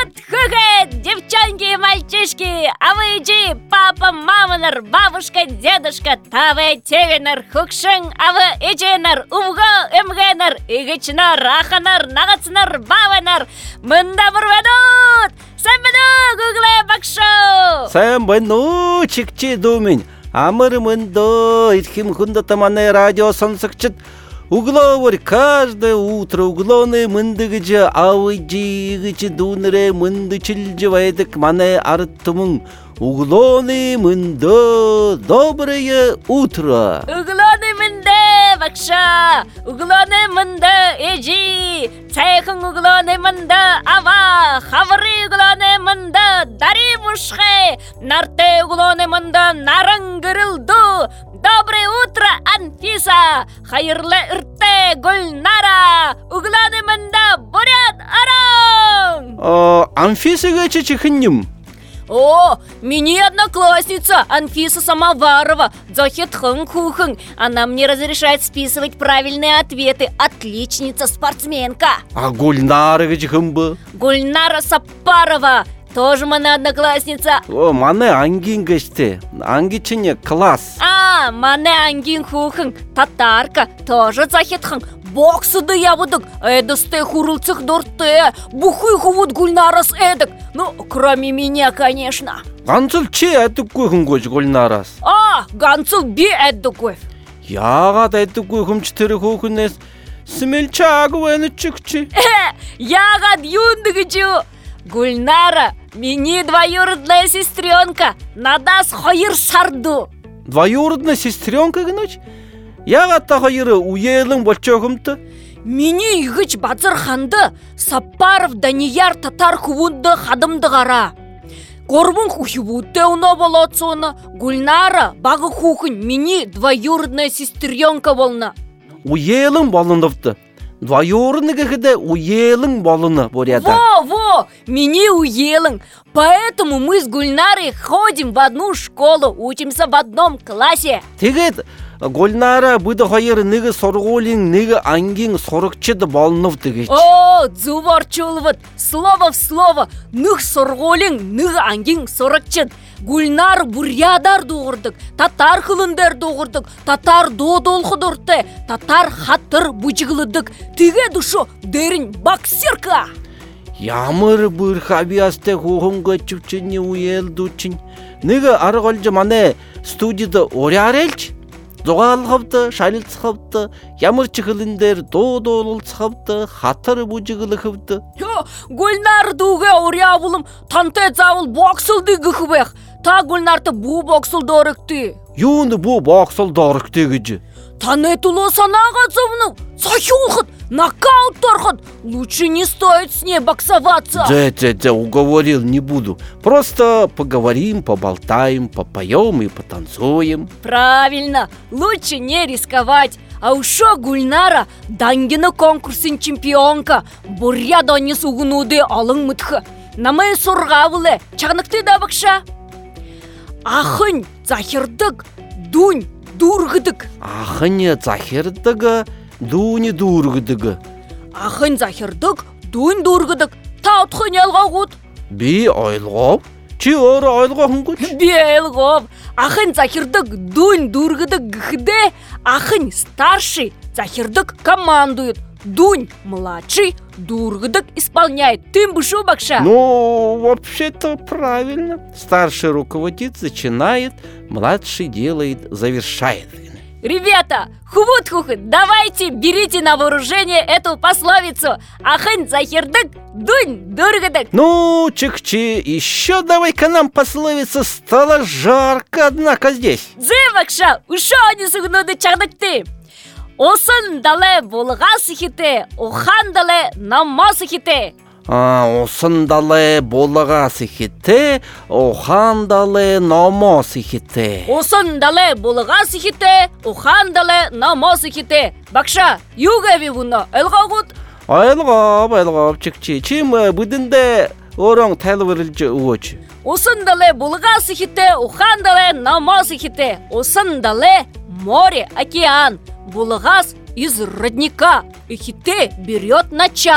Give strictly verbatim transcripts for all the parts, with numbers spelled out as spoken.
Хухет, хухет, девчонки и мальчишки, а вы иди, папа, маманар, бабушка, дедушка, таве, тевенар, хукшин, а вы идинар, увго, эмгенар, игичнар, аханар, нагацнар, баванар, мындабыр ведут, сэмбеду, гугле бакшо. Сэмбену, чикчи думин, амыр мындо, итхим хундатамане радио сонсыкчыт. Угловар каждое утро углоны мындыгычы авыжыгычы дунре мынды чилжывайдык мане арыттымың. Углоны мындо, доброе утро. Углоны мынды, бакша, углоны мынды, эжи, цайхын углоны мынды, ава, хавры углоны мынды, дари мушхе, нарте углоны мынды, нарың гырылду. Доброе утро, Анфиса! Хайырлы ырте, Гульнара! Угланы мында бурят арам! О, Анфиса чехынним. О, мини одноклассница Анфиса Самоварова. Захет хын-хухын. Она мне разрешает списывать правильные ответы. Отличница, спортсменка. А Гульнара чехынбы? Гульнара Сапарова. Тоже мана одноклассница. О, мане ангин геште. Ангичине класс. А, мане ангин хухын. Татарка. Тоже захетхын. Боксыды ябыдык. Эдысты хурылцых дорте. Бухы хувуд Гульнарас эдык. Ну, кроме меня, конечно. Ганцыл че эдык күйхын көч Гульнарас? А, ганцыл би эдык күйф. Яғат эдык күйхым чытыры хухынес. Смельчагы вэны чыкчи. Яғат юндыгычу. Гульнара, мини двоюродная сестренка, надас хайыр сарду. Двоюродная сестренка гыноч? Яғатта хайыры уелың болчоғымты? Мини игыч Базарханды, Сапаров Данияр татар хувунды хадымды ғара. Корбун хухи вуте уна болатсона, Гульнара бағы хухын мини двоюродная сестренка болна. Уелың болындыпты. Двоюродный кыхыда уелың болыны боряда. Во, во, мини уелың. Поэтому мы с Гульнарой ходим в одну школу, учимся в одном классе. Тегет Гульнара бұды хайыр ныгы сорғолың, ныгы ангин сорықчыды болынып тегет. О, дзуварчулывыд, слово в слово, ных сорғолың, ныгы ангин сорықчыд. Гульнар бурядар доғырдық, татар хылындар доғырдық, татар додолхыдырты, татар хаттыр бұжығылыдық. Теге душу дерін боксерка. Ямыр бір хабиасты хуғынға чүпчіні уелдучын. Ныгы арғолжы мане студияда оряр елч. Доғал қапты, шайлыц қапты, ямыр чықылындер додолыл қапты, хаттыр бұжығылы қапты. Гульнар дуға оря бұлым, танте завыл боксылды ғықыбек. Та Гульнарты бұ боксыл дорыкты. Юны бұ боксыл дорыкты гыжы. Танетуло санаға зовну, сахюлхыт, нокаут торхыт. Лучше не стоит с ней боксоваться. Да-да-да, уговорил, не буду. Просто поговорим, поболтаем, попоем и потанцуем. Правильно, лучше не рисковать. А ушо Гульнара дангина конкурсын чемпионка. Буря дони сугунуды алың мытхы. Намай сорғавылы, чағныкты да бақша. Ахын захирдык, дунь дургыдык. Ахын захирдыгы, дунь дургыдыгы. Ахын захирдык, дунь дургыдык. Таутхын ялғауғыд. Би ойлғап, чи оры ойлғағын көч? Би ойлғап. Ахын захирдык, дунь дургыдык гыхыде. Ахын старший захирдык командует. Дунь младший, дургыдык исполняет. Ты бышу бакша? Ну, вообще-то правильно. Старший руководит, начинает, младший делает, завершает. Ребята, хвут-хухыт, давайте берите на вооружение эту пословицу. Ахын захирдык, дунь дургыдык. Ну, чикчи, еще давай-ка нам пословица, стало жарко, однако здесь. Зе бакша, ушо они сугнуды чагдыкты. Осын дале болғасы хите, охан дале намасы хите. А, осын дале болғасы хите, охан дале намасы хите. Осын дале болғасы хите, охан дале намасы хите. Бакша, югави бұны, әлғағыд? Айлғап, айлғап, чикчи. Чим бұдынды орың тәлі вірілчі ұғыч. Осын дале болғасы хите, охан дале намасы хите. Осын дале море, океан. Булгас из родника, и хите берет начало.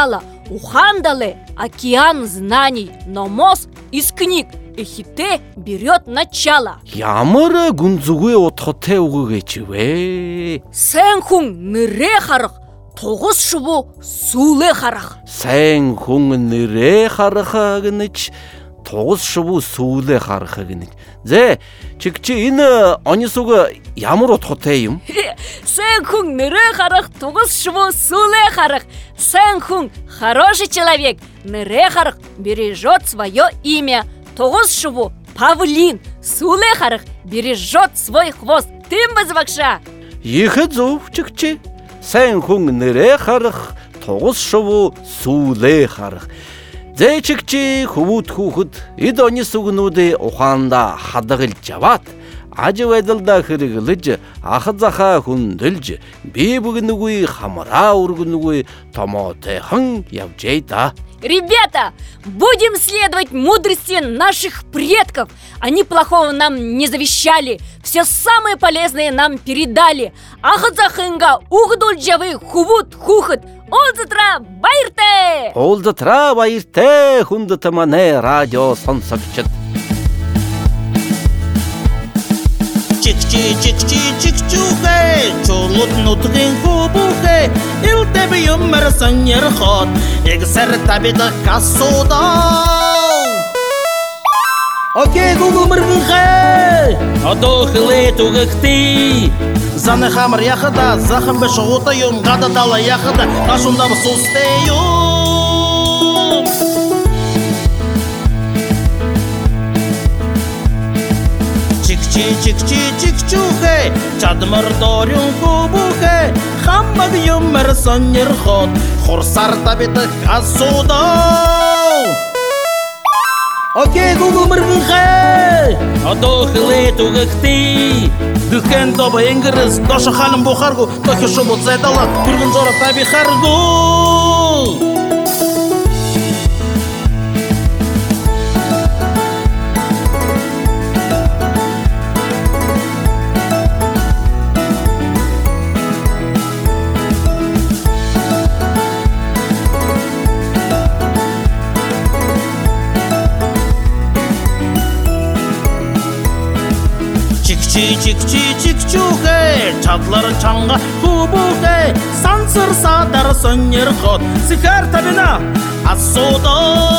Ухандалы океан знаний, но мост из книг эхите берет начало. Ямар гүнзүгэ отхоте угэгечвэ. Сен хүн нэрэ харах, тогос шубу сүүлэ харах. Сайн хүн нэрэ хараха гэнэч тогос шубу сүүлэ хараха гэнэч. Зэ чигчи энэ онисуга ямар отхоте юм? Сен хүн нэрэ харах, тогос шубу сүүлэ харах. Сен хүн хороший человек, нэрэ харах бережет свое имя. Тогос шубу павлин, сүүлэ харах бережет свой хвост. Тим базвакша. Ихэ зөв чигчи. Сайн хүн нэрэ харах, тогос шувуу сүүлэ харах. Зэ чигчи хөвүүд хүүхэд эд оны сүгнүүдээ ухаанда хадгалж яваад аж байдалдаа хэрэглэж ах захаа хүндэлж бие бүгнүгүй хамраа үргэнүгүй томотойхон явжээ да. Ребята, будем следовать мудрости наших предков. Они плохого нам не завещали, все самое полезное нам передали. Ахадзахынга угдульджавы хувут хухат. Олзатра байрте! Олзатра байрте! Хундатамане радио сонсогчд. Чикчи чикчи чикчухэ, чулут нутгийн хубухэ, илтэби юмэр саньер хот, эгсэр табида касудаа. Окей, гугу мэргэнхэ, одо хилэ тугэгти, заны хамар яхада, захам бэшгута юм, гада дала яхада, кашунда басусте юм. Чикчи чикчи чикчухэ, чадмар дорюн хубухэ, хаммаг юмэр саньер хот, хурсар табида касудаа. Окей, гугу мэргэнхэ, одо хилэ тугэгти, дүхэн доба ингэрс, доша халам бухаргу, тохи шубу зэдала, түргэн зора таби харгу. Чикчи чикчи чикчухэ, чадлар чанга хубухэ, сансыр садар соньер хот, сихар табина асудо.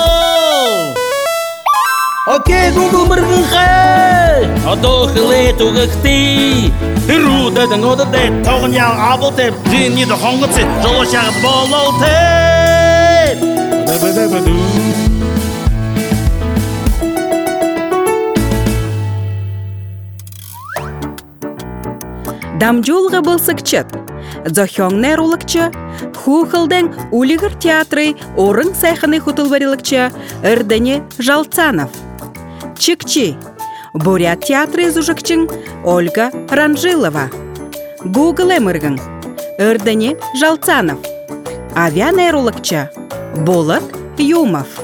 Окей, гугу мэргэнхэ, одо хилэ тугэгти, ирудэ дэн одэ тогн ял абылтэ, дини дэ хонгоцэ, жолошагат бололтэ. Бэбэбэбэду. Дамжулга болсыкчыт. Зохёңнер улыкчы, хухылдың улигыр театры орын сайханы хутылварилыкчы Эрдене Жалцанов. Чикчи. Бурят театры зужыкчың Ольга Ранжилова. Google эмыргың Эрдене Жалцанов. Авианер улыкчы Болот Юмов.